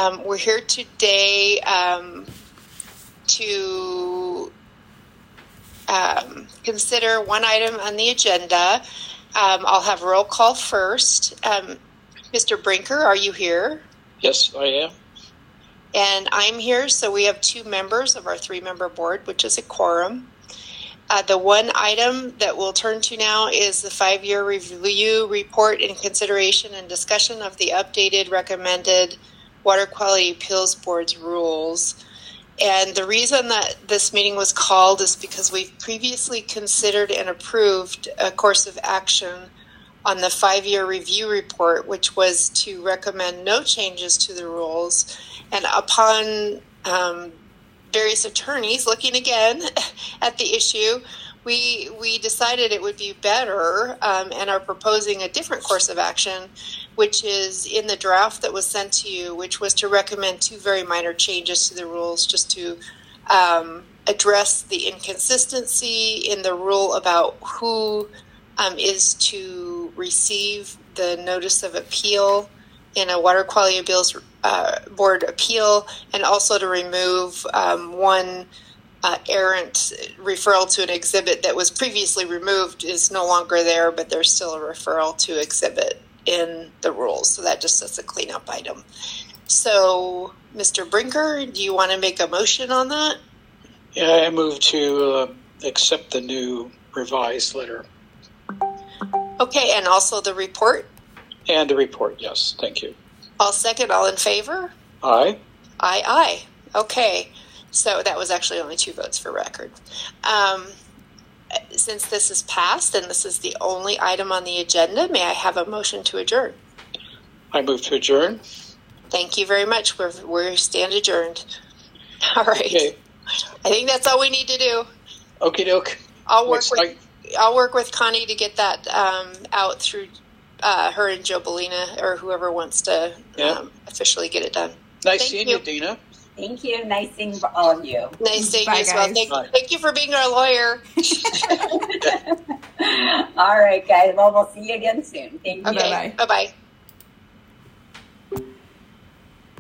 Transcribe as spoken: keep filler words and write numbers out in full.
Um, we're here today um, to um, consider one item on the agenda. Um, I'll have roll call first. Um, Mister Brinker, are you here? Yes, I am. And I'm here, so we have two members of our three-member board, which is a quorum. Uh, the one item that we'll turn to now is the five-year review report in consideration and discussion of the updated recommended Water Quality Appeals Board's rules. And the reason that this meeting was called is because we've previously considered and approved a course of action on the five-year review report, which was to recommend no changes to the rules. And upon um, various attorneys looking again at the issue, we we decided it would be better um, and are proposing a different course of action, which is in the draft that was sent to you, which was to recommend two very minor changes to the rules just to um, address the inconsistency in the rule about who um, is to receive the notice of appeal in a Water Quality Appeals uh, Board appeal, and also to remove um, one uh, errant referral to an exhibit that was previously removed is no longer there, but there's still a referral to exhibit in the rules. So that just is a cleanup item. So, Mister Brinker, do you want to make a motion on that? Yeah, I move to uh, accept the new revised letter. Okay, and also the report? And the report, yes. Thank you. All second, all in favor? Aye. Aye, aye. Okay. So that was actually only two votes for record. Um, since this is passed and this is the only item on the agenda, may I have a motion to adjourn? I move to adjourn. Thank you very much. We're, we stand adjourned. All right. Okay. I think that's all we need to do. Okie doke. I'll work Next with time. I'll work with Connie to get that um, out through uh, her and Joe Bellina or whoever wants to Yeah. um, officially get it done. Nice Thank seeing you. you, Dina. Thank you. Nice seeing all of you. Nice seeing Bye, you as well. guys. Thank, Bye. thank you for being our lawyer. All right, guys. Well, we'll see you again soon. Thank you. Okay. Bye-bye. Bye-bye.